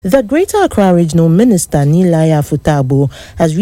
The Greater Accra Regional Minister Nilaya Futabo has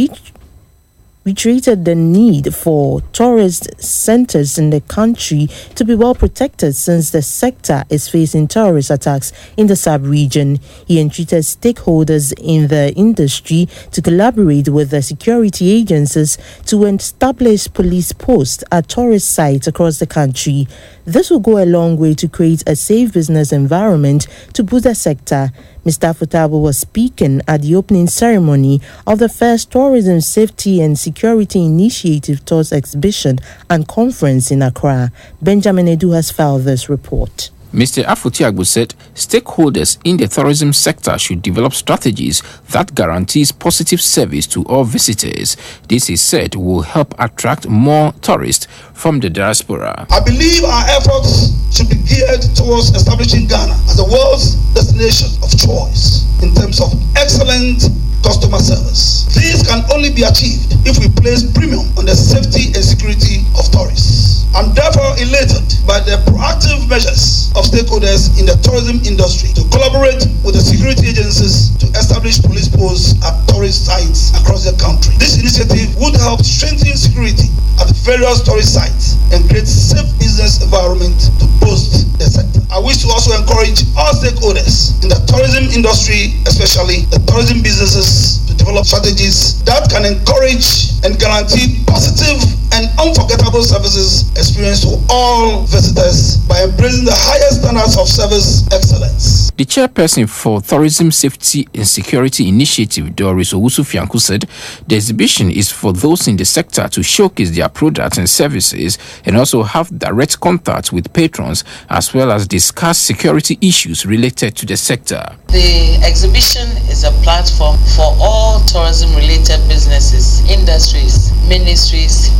reiterated the need for tourist centers in the country to be well protected since the sector is facing terrorist attacks in the sub-region. He entreated stakeholders in the industry to collaborate with the security agencies to establish police posts at tourist sites across the country. This will go a long way to create a safe business environment to boost the sector. Mr. Futabo was speaking at the opening ceremony of the first Tourism Safety and Security Initiative Tours Exhibition and Conference in Accra. Benjamin Edu has filed this report. Mr. Afutiagbo said stakeholders in the tourism sector should develop strategies that guarantees positive service to all visitors. This, he said, will help attract more tourists from the diaspora. I believe our efforts should be geared towards establishing Ghana as the world's destination of choice in terms of excellent customer service. This can only be achieved if we place premium on the safety and security of tourists. I'm therefore elated by the proactive measures of stakeholders in the tourism industry to collaborate with the security agencies to establish police posts at tourist sites across the country. This initiative would help strengthen security at various tourist sites and create safe business environment to boost the sector. I wish to also encourage all stakeholders in the tourism industry, especially the tourism businesses, to develop strategies that can encourage and guarantee positive and unforgettable services experience to all visitors by embracing the highest standards of service excellence. The chairperson for Tourism Safety and Security Initiative, Doris Owusu-Fianku, said the exhibition is for those in the sector to showcase their products and services and also have direct contact with patrons as well as discuss security issues related to the sector. The exhibition is a platform for all tourism-related businesses, industries, ministries,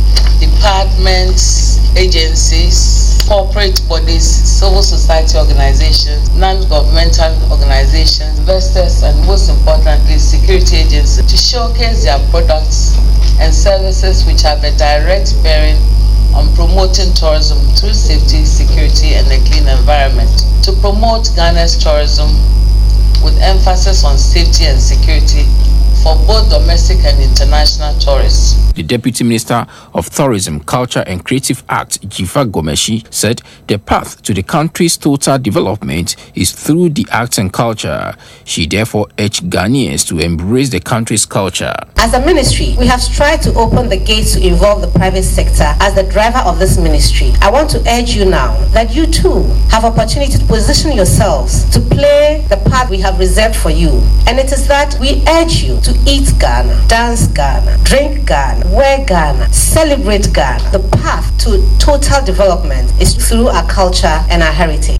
departments, agencies, corporate bodies, civil society organizations, non-governmental organizations, investors, and most importantly, security agencies to showcase their products and services which have a direct bearing on promoting tourism through safety, security, and a clean environment. To promote Ghana's tourism with emphasis on safety and security for both domestic and international tourists. The Deputy Minister of Tourism, Culture and Creative Arts, Jifa Gomeshi, said the path to the country's total development is through the arts and culture. She therefore urged Ghanaians to embrace the country's culture. As a ministry, we have strived to open the gates to involve the private sector as the driver of this ministry. I want to urge you now that you too have opportunity to position yourselves to play the part we have reserved for you. And it is that we urge you to eat Ghana, dance Ghana, drink Ghana, wear Ghana, celebrate Ghana. The path to total development is through our culture and our heritage.